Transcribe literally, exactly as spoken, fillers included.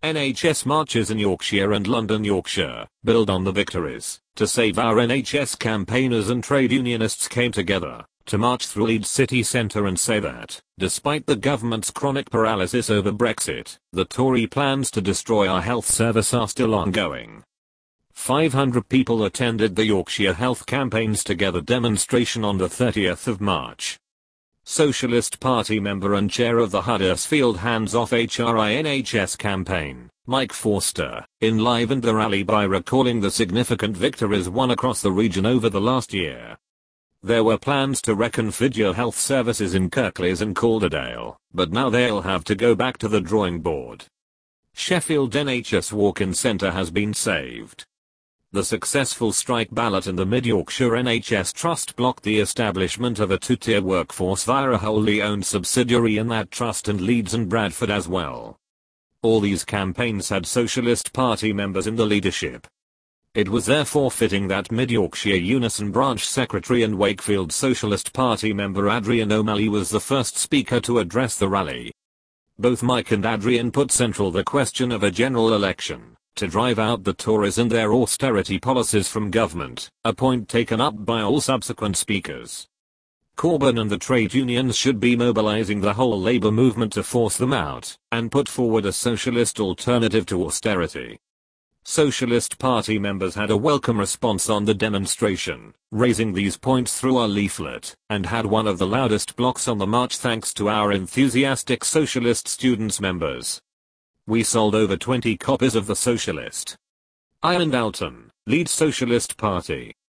N H S marches in Yorkshire and London, Yorkshire, build on the victories. To save our N H S, campaigners and trade unionists came together to march through Leeds city centre and say that, despite the government's chronic paralysis over Brexit, the Tory plans to destroy our health service are still ongoing. five hundred people attended the Yorkshire Health Campaigns Together demonstration on the thirtieth of March. Socialist Party member and chair of the Huddersfield Hands Off H R I N H S campaign, Mike Forster, enlivened the rally by recalling the significant victories won across the region over the last year. There were plans to reconfigure health services in Kirklees and Calderdale, but now they'll have to go back to the drawing board. Sheffield N H S Walk-in Centre has been saved. The successful strike ballot in the Mid-Yorkshire N H S Trust blocked the establishment of a two-tier workforce via a wholly owned subsidiary in that trust, and Leeds and Bradford as well. All these campaigns had Socialist Party members in the leadership. It was therefore fitting that Mid-Yorkshire Unison Branch Secretary and Wakefield Socialist Party member Adrian O'Malley was the first speaker to address the rally. Both Mike and Adrian put central the question of a general election to drive out the Tories and their austerity policies from government, a point taken up by all subsequent speakers. Corbyn and the trade unions should be mobilising the whole Labour movement to force them out and put forward a socialist alternative to austerity. Socialist Party members had a welcome response on the demonstration, raising these points through our leaflet, and had one of the loudest blocks on the march thanks to our enthusiastic Socialist Students members. We sold over twenty copies of The Socialist. Ian Dalton, lead Socialist Party.